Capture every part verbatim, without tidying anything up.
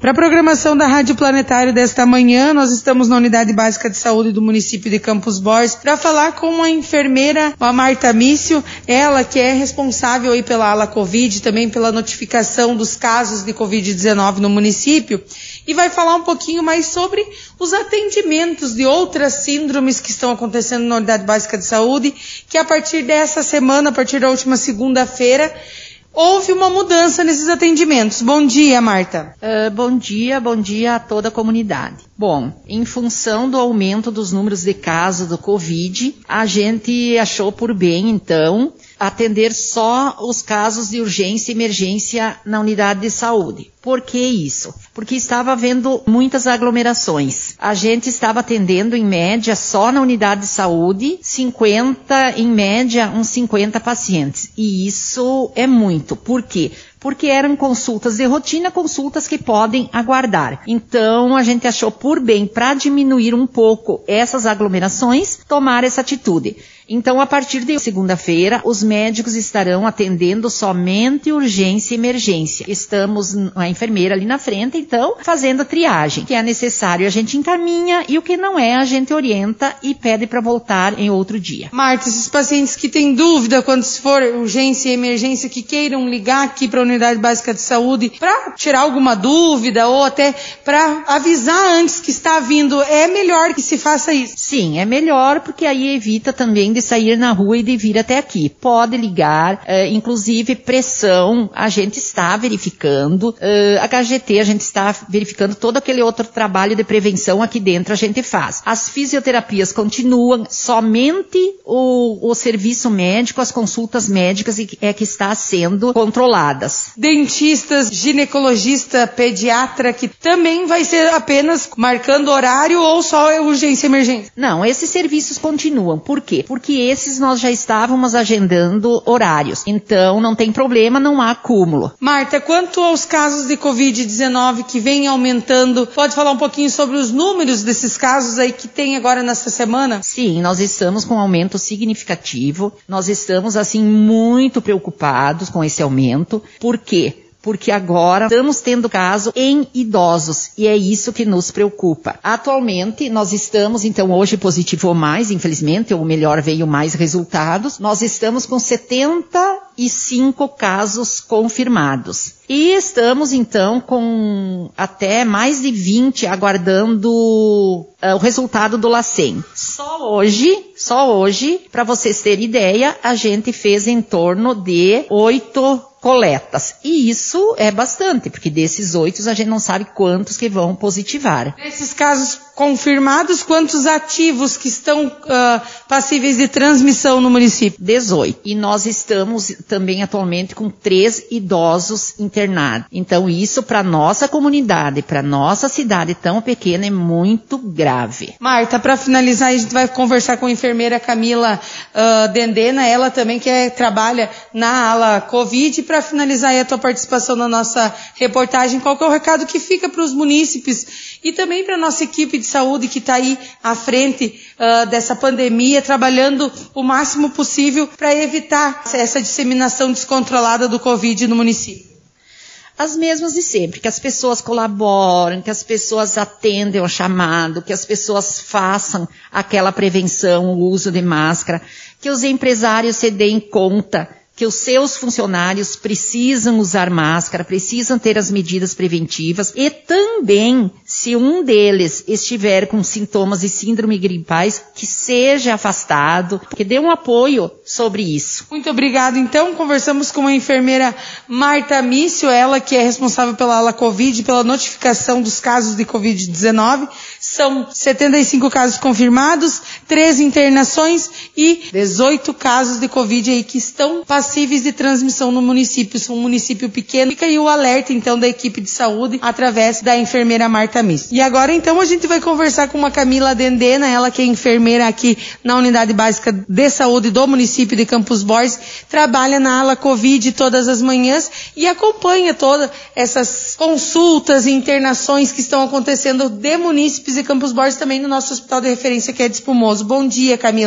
Para a programação da Rádio Planetário desta manhã, nós estamos na Unidade Básica de Saúde do município de Campos Borges para falar com a enfermeira, a Marta Mício, ela que é responsável aí pela ala Covid, também pela notificação dos casos de covid dezenove no município, e vai falar um pouquinho mais sobre os atendimentos de outras síndromes que estão acontecendo na Unidade Básica de Saúde, que a partir dessa semana, a partir da última segunda-feira, houve uma mudança nesses atendimentos. Bom dia, Marta. Uh, bom dia, bom dia a toda a comunidade. Bom, em função do aumento dos números de casos do Covid, a gente achou por bem, então, atender só os casos de urgência e emergência na unidade de saúde. Por que isso? Porque estava havendo muitas aglomerações. A gente estava atendendo, em média, só na unidade de saúde, cinquenta, em média, uns cinquenta pacientes. E isso é muito. Por quê? Porque eram consultas de rotina, consultas que podem aguardar. Então, a gente achou por bem, para diminuir um pouco essas aglomerações, tomar essa atitude. Então, a partir de segunda-feira, os médicos estarão atendendo somente urgência e emergência. Estamos, a enfermeira ali na frente, então, fazendo a triagem. O que é necessário a gente encaminha e o que não é a gente orienta e pede para voltar em outro dia. Marta, esses pacientes que têm dúvida quando se for urgência e emergência, que queiram ligar aqui para a Unidade Básica de Saúde para tirar alguma dúvida ou até para avisar antes que está vindo, é melhor que se faça isso? Sim, é melhor porque aí evita também de sair na rua e de vir até aqui. Pode ligar, uh, inclusive pressão, a gente está verificando, uh, H G T a gente está verificando, todo aquele outro trabalho de prevenção aqui dentro a gente faz. As fisioterapias continuam, somente o, o serviço médico, as consultas médicas é que está sendo controladas. Dentistas, ginecologista, pediatra, que também vai ser apenas marcando horário ou só urgência e emergência? Não, esses serviços continuam. Por quê? Porque esses nós já estávamos agendando horários. Então, não tem problema, não há acúmulo. Marta, quanto aos casos de covid dezenove que vem aumentando, pode falar um pouquinho sobre os números desses casos aí que tem agora nessa semana? Sim, nós estamos com um aumento significativo. Nós estamos, assim, muito preocupados com esse aumento. Por quê? Porque agora estamos tendo caso em idosos e é isso que nos preocupa. Atualmente nós estamos, então hoje positivou mais, infelizmente, ou melhor, veio mais resultados. Nós estamos com setenta e cinco casos confirmados. E estamos então com até mais de vinte aguardando uh, o resultado do LACEN. Só hoje, só hoje, para vocês terem ideia, a gente fez em torno de oito coletas. E isso é bastante, porque desses oito a gente não sabe quantos que vão positivar. Nesses casos confirmados, quantos ativos que estão uh, passíveis de transmissão no município? dezoito. E nós estamos também atualmente com três idosos internados. Então isso para nossa comunidade, para nossa cidade tão pequena é muito grave. Marta, para finalizar, a gente vai conversar com a enfermeira Camila uh, Dendena, ela também que é, trabalha na ala Covid. Para finalizar aí a tua participação na nossa reportagem, qual que é o recado que fica para os munícipes e também para a nossa equipe de saúde que está aí à frente uh, dessa pandemia, trabalhando o máximo possível para evitar essa disseminação descontrolada do Covid no município? As mesmas de sempre, que as pessoas colaboram, que as pessoas atendem ao chamado, que as pessoas façam aquela prevenção, o uso de máscara, que os empresários se deem conta que os seus funcionários precisam usar máscara, precisam ter as medidas preventivas e também, se um deles estiver com sintomas de síndrome gripais, que seja afastado, que dê um apoio sobre isso. Muito obrigado. Então, conversamos com a enfermeira Marta Mício, ela que é responsável pela ala Covid, pela notificação dos casos de covid dezenove. São setenta e cinco casos confirmados, treze internações e dezoito casos de Covid aí que estão passíveis de transmissão no município. São um município pequeno. Fica aí o alerta, então, da equipe de saúde através da enfermeira Marta Mício. E agora, então, a gente vai conversar com a Camila Dendena, ela que é enfermeira aqui na Unidade Básica de Saúde do município de Campos Borges, trabalha na ala Covid todas as manhãs e acompanha todas essas consultas e internações que estão acontecendo de munícipes e Campos Borges também no nosso hospital de referência que é de Espumoso. Bom dia, Camila.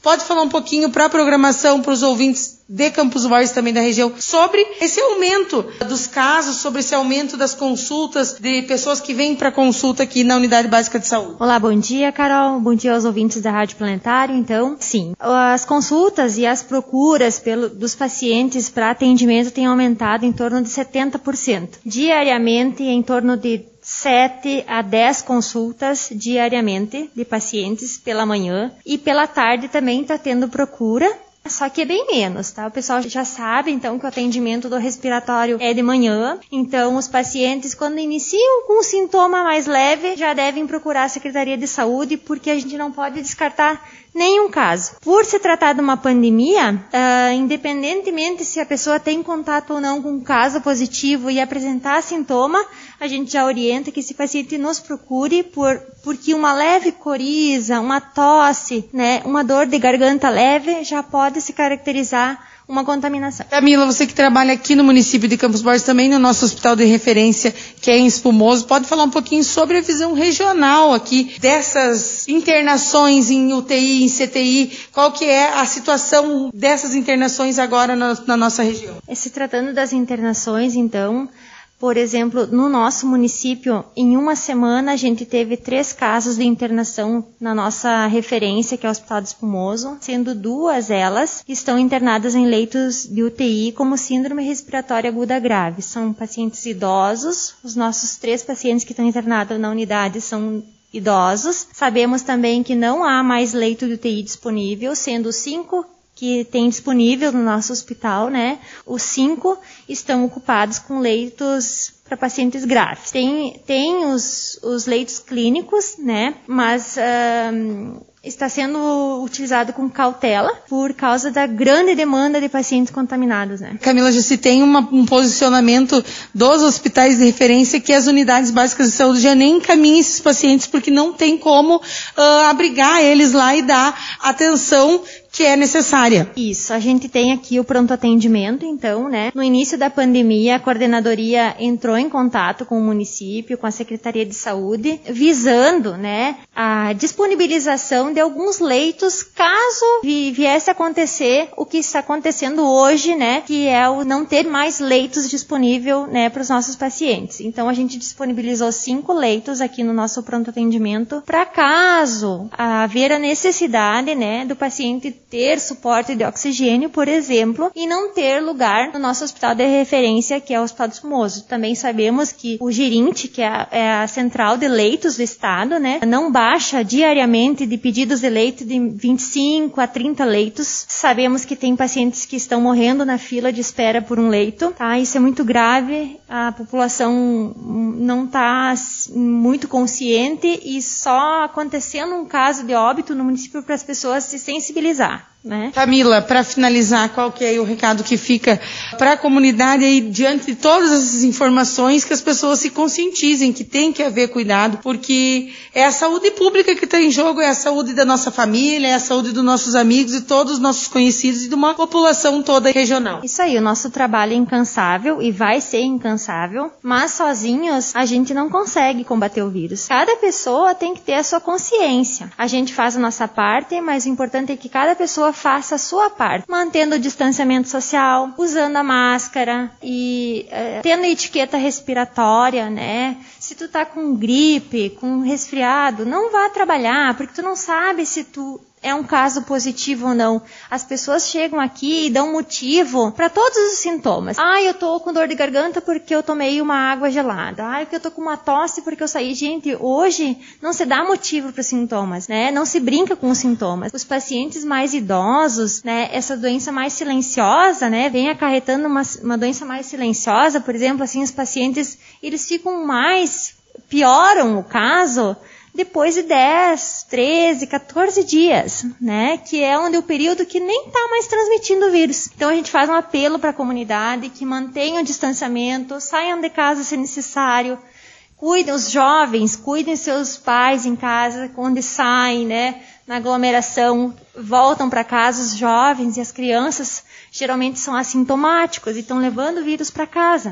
pode falar um pouquinho para a programação, para os ouvintes de Campos Borges também da região, sobre esse aumento dos casos, sobre esse aumento das consultas, de pessoas que vêm para consulta aqui na Unidade Básica de Saúde. Olá, bom dia, Carol. Bom dia aos ouvintes da Rádio Planetário. Então, sim, as consultas e as procuras pelo, dos pacientes para atendimento têm aumentado em torno de setenta por cento. Diariamente, em torno de sete a dez consultas diariamente de pacientes pela manhã, e pela tarde também está tendo procura. Só que é bem menos, tá? O pessoal já sabe, então, que o atendimento do respiratório é de manhã. Então, os pacientes, quando iniciam com um sintoma mais leve, já devem procurar a Secretaria de Saúde, porque a gente não pode descartar nenhum caso. Por se tratar de uma pandemia, uh, independentemente se a pessoa tem contato ou não com um caso positivo e apresentar sintoma, a gente já orienta que esse paciente nos procure, por, porque uma leve coriza, uma tosse, né, uma dor de garganta leve já pode se caracterizar uma contaminação. Camila, você que trabalha aqui no município de Campos Borges, também no nosso hospital de referência, que é em Espumoso, pode falar um pouquinho sobre a visão regional aqui dessas internações em U T I, em C T I, qual que é a situação dessas internações agora na, na nossa região? Se tratando das internações, então, por exemplo, no nosso município, em uma semana a gente teve três casos de internação na nossa referência, que é o Hospital de Espumoso, sendo duas elas estão internadas em leitos de U T I como síndrome respiratória aguda grave. São pacientes idosos, os nossos três pacientes que estão internados na unidade são idosos. Sabemos também que não há mais leito de U T I disponível, sendo cinco que tem disponível no nosso hospital, né? Os cinco estão ocupados com leitos para pacientes graves. Tem, tem os, os leitos clínicos, né? Mas um, está sendo utilizado com cautela por causa da grande demanda de pacientes contaminados, né? Camila, já se tem uma, um posicionamento dos hospitais de referência que as unidades básicas de saúde já nem encaminham esses pacientes porque não tem como uh, abrigar eles lá e dar atenção que é necessária. Isso, a gente tem aqui o pronto atendimento, então, né? No início da pandemia, a coordenadoria entrou em contato com o município, com a Secretaria de Saúde, visando, né, a disponibilização de alguns leitos, caso viesse a acontecer o que está acontecendo hoje, né, que é o não ter mais leitos disponível, né, para os nossos pacientes. Então, a gente disponibilizou cinco leitos aqui no nosso pronto atendimento, para caso haver a necessidade, né, do paciente ter suporte de oxigênio, por exemplo, e não ter lugar no nosso hospital de referência, que é o Hospital de Espumoso. Também sabemos que o gerente, que é a, é a central de leitos do estado, né, não baixa diariamente de pedidos de leito de vinte e cinco a trinta leitos. Sabemos que tem pacientes que estão morrendo na fila de espera por um leito, tá? Isso é muito grave, a população não está muito consciente e só acontecendo um caso de óbito no município para as pessoas se sensibilizar. Né? Camila, para finalizar, qual que é o recado que fica para a comunidade aí, diante de todas essas informações, que as pessoas se conscientizem que tem que haver cuidado, porque é a saúde pública que está em jogo, é a saúde da nossa família, é a saúde dos nossos amigos e todos os nossos conhecidos e de uma população toda regional. Isso aí, o nosso trabalho é incansável e vai ser incansável, mas sozinhos a gente não consegue combater o vírus. Cada pessoa tem que ter a sua consciência. A gente faz a nossa parte, mas o importante é que cada pessoa faça a sua parte, mantendo o distanciamento social, usando a máscara e é, tendo a etiqueta respiratória, né? Se tu tá com gripe, com resfriado, não vá trabalhar, porque tu não sabe se tu é um caso positivo ou não. As pessoas chegam aqui e dão motivo para todos os sintomas. Ah, eu tô com dor de garganta porque eu tomei uma água gelada. Ah, eu tô com uma tosse porque eu saí. Gente, hoje não se dá motivo para os sintomas, né? Não se brinca com os sintomas. Os pacientes mais idosos, né? Essa doença mais silenciosa, né? Vem acarretando uma, uma doença mais silenciosa. Por exemplo, assim, os pacientes, eles ficam mais, pioram o caso depois de dez, treze, quatorze dias, né? Que é onde é o período que nem está mais transmitindo o vírus. Então a gente faz um apelo para a comunidade que mantenha o distanciamento, saiam de casa se necessário, cuidem, os jovens, cuidem seus pais em casa, quando saem, né? Na aglomeração, voltam para casa, os jovens e as crianças geralmente são assintomáticos e estão levando o vírus para casa.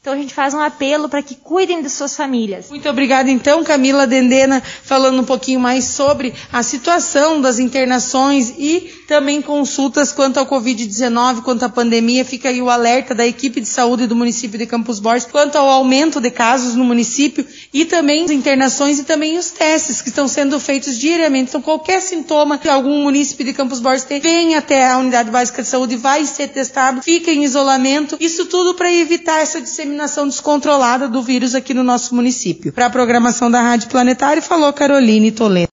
Então a gente faz um apelo para que cuidem de suas famílias. Muito obrigada então, Camila Dendena, falando um pouquinho mais sobre a situação das internações e também consultas quanto ao covid dezenove, quanto à pandemia. Fica aí o alerta da equipe de saúde do município de Campos Borges quanto ao aumento de casos no município e também as internações e também os testes que estão sendo feitos diariamente. Então qualquer sintoma que algum município de Campos Borges tem, vem até a unidade básica de saúde, vai ser testado, fica em isolamento. Isso tudo para evitar essa disseminação descontrolada do vírus aqui no nosso município. Para a programação da Rádio Planetário, falou Caroline Toledo.